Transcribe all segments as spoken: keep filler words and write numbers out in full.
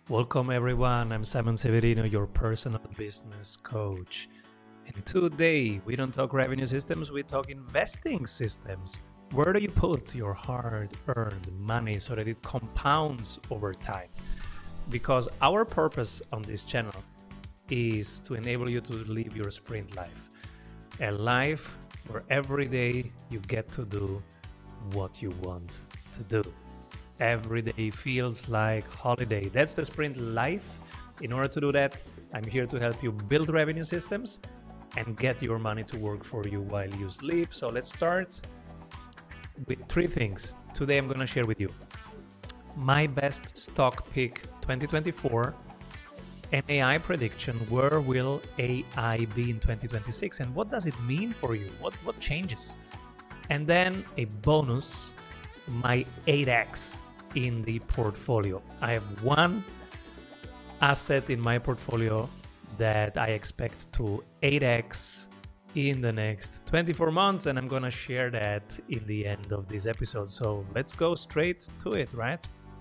Welcome everyone, I'm Simon Severino, your personal business coach. And today we don't talk revenue systems, we talk investing systems. Where do you put your hard-earned money so that it compounds over time? Because our purpose on this channel is to enable you to live your sprint life. A life where every day you get to do what you want to do. Every day feels like holiday. That's the sprint life. In order to do that, I'm here to help you build revenue systems and get your money to work for you while you sleep. So let's start with three things. Today I'm going to share with you my best stock pick twenty twenty-four, an A I prediction. Where will A I be in twenty twenty-six and what does it mean for you? What, what changes? And then a bonus, my eight X in the portfolio. I have one asset in my portfolio that I expect to eight X in the next twenty-four months, and I'm gonna share that in the end of this episode. So let's go straight to it, right?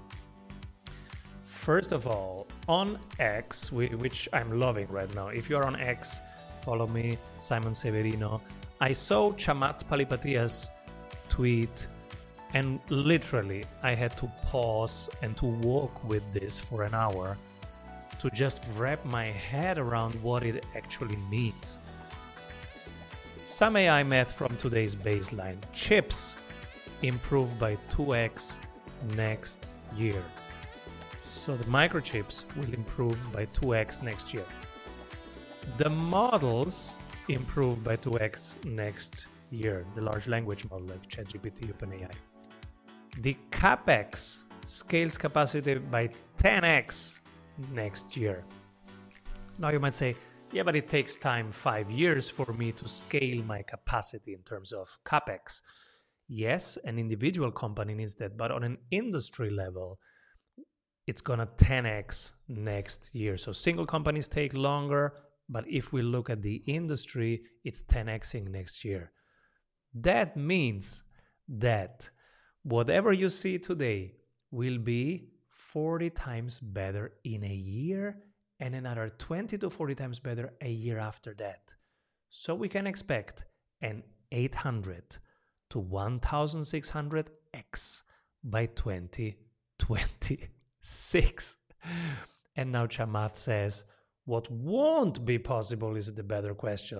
First of all, on X, which I'm loving right now. If you're on X, follow me, Simon Severino. I saw Chamath Palihapitiya's tweet, and literally I had to pause and to walk with this for an hour to just wrap my head around what it actually means. Some A I math from today's baseline. Chips improve by two X next year. So the microchips will improve by two X next year. The models improve by two X next year. The large language model like ChatGPT, OpenAI. The CapEx scales capacity by ten X next year. Now you might say, yeah, but it takes time, five years for me to scale my capacity in terms of CapEx. Yes, an individual company needs that, but on an industry level, it's gonna ten X next year. So single companies take longer, but if we look at the industry, it's ten Xing next year. That means that whatever you see today will be forty times better in a year and another twenty to forty times better a year after that. So we can expect an eight hundred to one thousand six hundred X by twenty twenty-six. And now Chamath says, what won't be possible is the better question.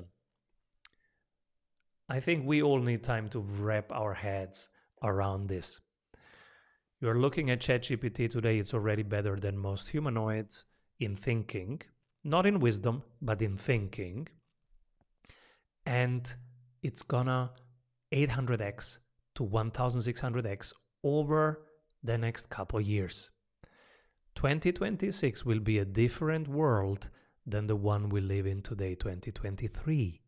I think we all need time to wrap our heads around this. You're looking at ChatGPT today, it's already better than most humanoids in thinking, not in wisdom, but in thinking. And it's gonna eight hundred X to one thousand six hundred X over the next couple years. twenty twenty-six will be a different world than the one we live in today, twenty twenty-three.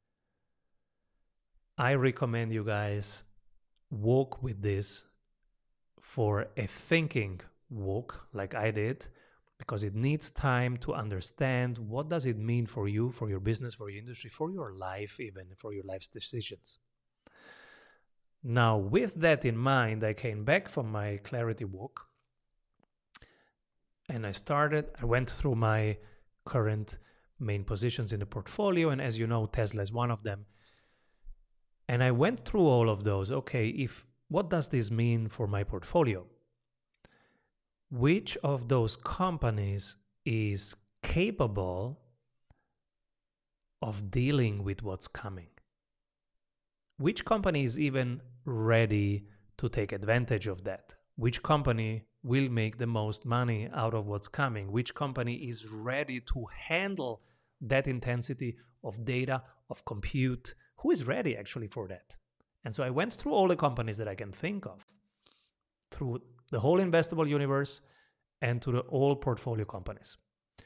I recommend you guys walk with this for a thinking walk like I did, because it needs time to understand what does it mean for you, for your business, for your industry, for your life, even for your life's decisions. Now, with that in mind, I came back from my clarity walk and I started, I went through my current main positions in the portfolio, and as you know, Tesla is one of them. And I went through all of those. Okay, if what does this mean for my portfolio? Which of those companies is capable of dealing with what's coming? Which company is even ready to take advantage of that? Which company will make the most money out of what's coming? Which company is ready to handle that intensity of data, of compute? Who is ready actually for that? And so I went through all the companies that I can think of, through the whole investable universe and to the all portfolio companies.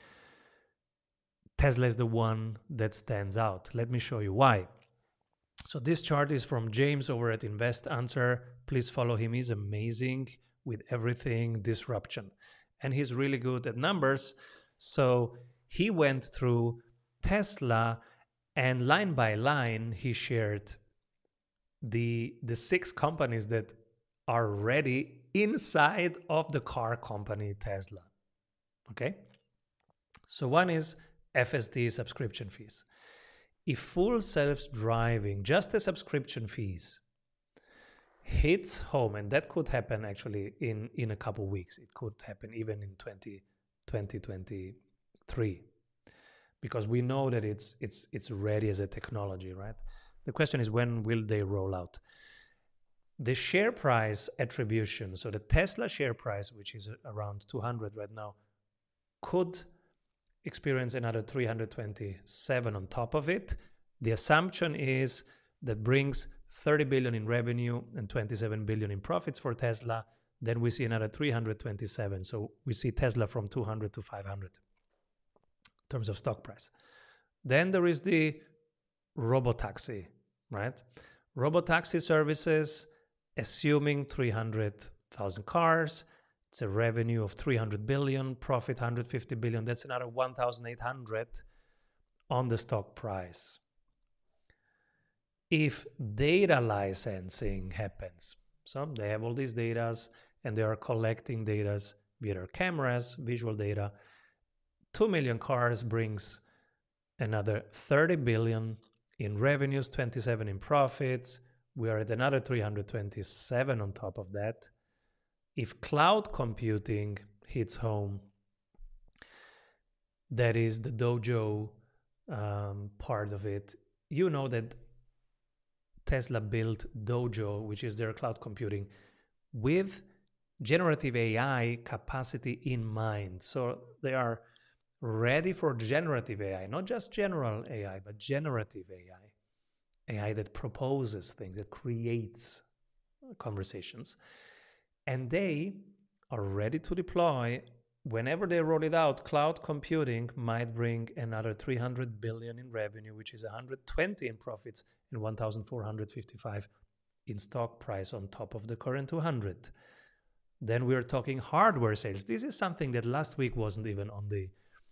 Tesla is the one that stands out. Let me show you why. So this chart is from James over at Invest Answer. Please follow him. He's amazing with everything disruption. And he's really good at numbers. So he went through Tesla, and line by line, he shared the, the six companies that are ready inside of the car company Tesla. Okay? So one is F S D, subscription fees. If full self-driving, just the subscription fees, hits home, and that could happen actually in, in a couple of weeks. It could happen even in twenty twenty-three, because we know that it's it's it's ready as a technology, right? The question is, when will they roll out? The share price attribution, so the Tesla share price, which is around two hundred right now, could experience another three hundred twenty-seven on top of it. The assumption is that brings thirty billion in revenue and twenty-seven billion in profits for Tesla. Then we see another three hundred twenty-seven. So we see Tesla from two hundred to five hundred in terms of stock price. Then there is the robotaxi, right? Robotaxi services, assuming three hundred thousand cars, it's a revenue of three hundred billion, profit one hundred fifty billion. That's another one thousand eight hundred on the stock price. If data licensing happens, so they have all these data and they are collecting data via their cameras, visual data, two million cars brings another thirty billion in revenues, twenty-seven in profits. We are at another three hundred twenty-seven on top of that. If cloud computing hits home, that is the Dojo um, part of it. You know that Tesla built Dojo, which is their cloud computing, with generative A I capacity in mind. So they are ready for generative A I, not just general A I, but generative A I. A I that proposes things, that creates conversations. And they are ready to deploy. Whenever they roll it out, cloud computing might bring another three hundred billion in revenue, which is one hundred twenty in profits and one thousand four hundred fifty-five in stock price on top of the current two hundred. Then we're talking hardware sales. This is something that last week wasn't even on the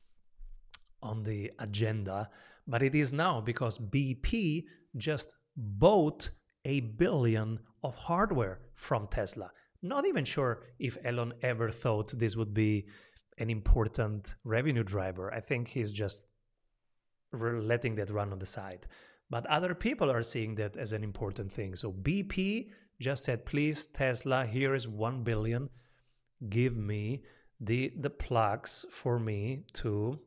on the agenda, but it is now, because B P just bought a billion of hardware from Tesla. Not even sure if Elon ever thought this would be an important revenue driver. I think he's just letting that run on the side. But other people are seeing that as an important thing. So B P just said, please, Tesla, here is one billion. Give me the, the plugs for me to,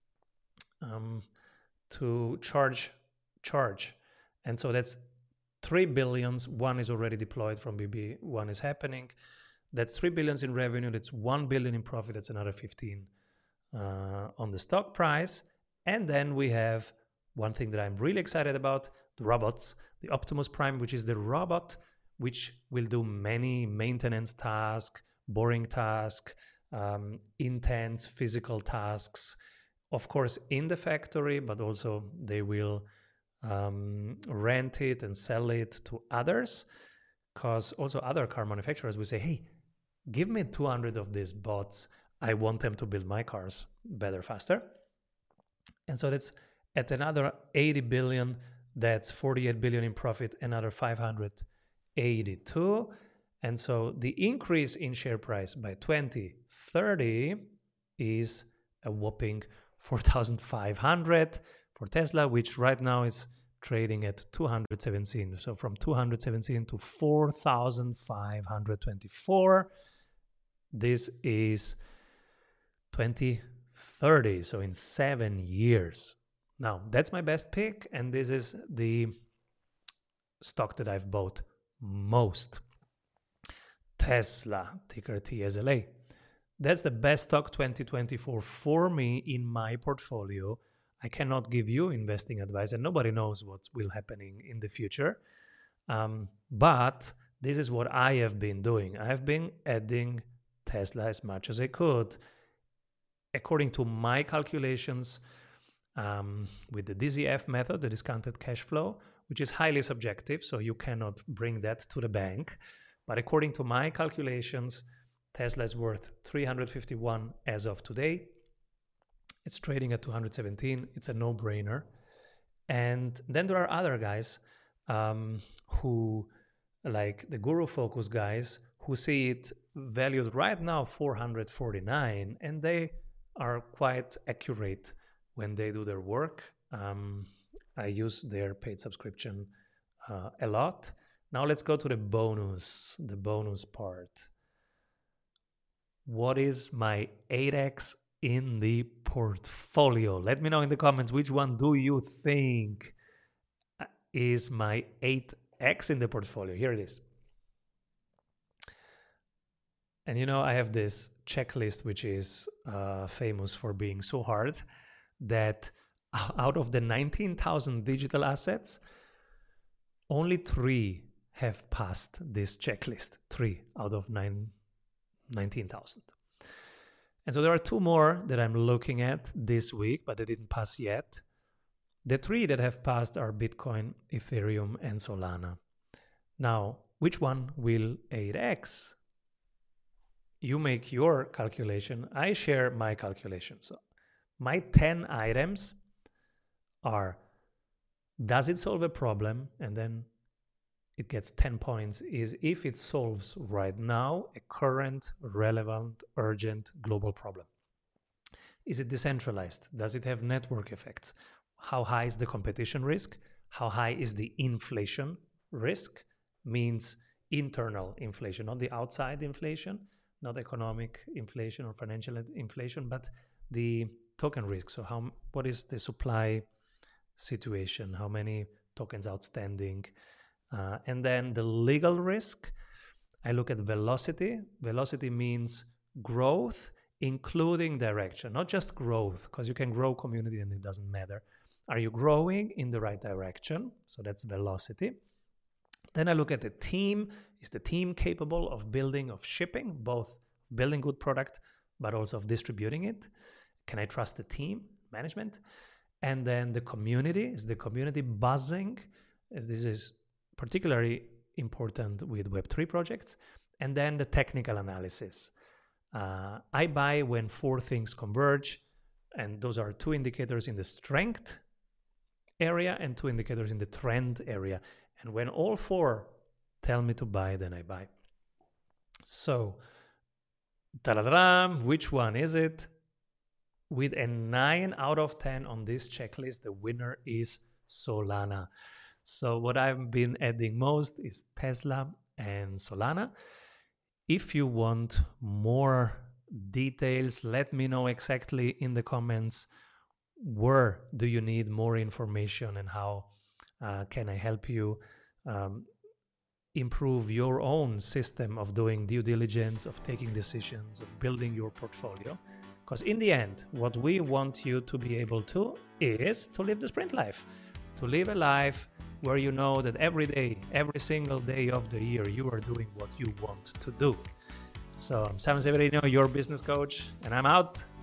um, to charge, charge. And so that's three billions. One is already deployed from B P. One is happening. That's three billions in revenue. That's one billion in profit. That's another fifteen uh, on the stock price. And then we have one thing that I'm really excited about, the robots, the Optimus Prime, which is the robot which will do many maintenance tasks, boring tasks, um, intense physical tasks, of course, in the factory, but also they will um, rent it and sell it to others, because also other car manufacturers will say, hey, give me two hundred of these bots. I want them to build my cars better, faster. And so that's at another eighty billion, that's forty-eight billion in profit, another five hundred eighty-two. And so the increase in share price by twenty thirty is a whopping four thousand five hundred for Tesla, which right now is trading at two hundred seventeen. So from two hundred seventeen to four thousand five hundred twenty-four. This is twenty thirty, so in seven years. Now, that's my best pick, and this is the stock that I've bought most. Tesla, ticker T S L A. That's the best stock twenty twenty-four for me in my portfolio. I cannot give you investing advice, and nobody knows what will happen in the future. Um, but this is what I have been doing. I have been adding Tesla as much as I could. According to my calculations, um, with the D Z F method, the discounted cash flow, which is highly subjective, so you cannot bring that to the bank. But according to my calculations, Tesla is worth three hundred fifty-one as of today. It's trading at two hundred seventeen. It's a no-brainer. And then there are other guys um, who, like the Guru Focus guys, who see it valued right now four hundred forty-nine, and they are quite accurate when they do their work. Um, I use their paid subscription uh, a lot. Now let's go to the bonus, the bonus part. What is my eight X in the portfolio? Let me know in the comments, which one do you think is my eight X in the portfolio? Here it is. And you know, I have this checklist, which is uh, famous for being so hard that out of the nineteen thousand digital assets, only three have passed this checklist. Three out of nine, nineteen thousand. And so there are two more that I'm looking at this week, but they didn't pass yet. The three that have passed are Bitcoin, Ethereum, and Solana. Now, which one will eight X? You make your calculation. I share my calculation. So my ten items are, does it solve a problem? And then it gets ten points, is if it solves right now a current, relevant, urgent global problem. Is it decentralized? Does it have network effects? How high is the competition risk? How high is the inflation risk? Means internal inflation, not the outside inflation, not economic inflation or financial inflation, but the token risk. So how, what is the supply situation? How many tokens outstanding? Uh, and then the legal risk, I look at velocity. Velocity means growth, including direction, not just growth, because you can grow community and it doesn't matter. Are you growing in the right direction? So that's velocity. Then I look at the team. Is the team capable of building, of shipping, both building good product, but also of distributing it? Can I trust the team, management? And then the community, is the community buzzing? As this is particularly important with Web three projects. And then the technical analysis. Uh, I buy when four things converge, and those are two indicators in the strength area and two indicators in the trend area. And when all four tell me to buy, then I buy. So, ta-da-da, which one is it? With a nine out of ten on this checklist, the winner is Solana. So what I've been adding most is Tesla and Solana. If you want more details, let me know exactly in the comments where do you need more information and how uh, can I help you um, improve your own system of doing due diligence, of taking decisions, of building your portfolio. Because in the end, what we want you to be able to is to live the sprint life, to live a life where you know that every day, every single day of the year, you are doing what you want to do. So I'm Simon Severino, your business coach, and I'm out.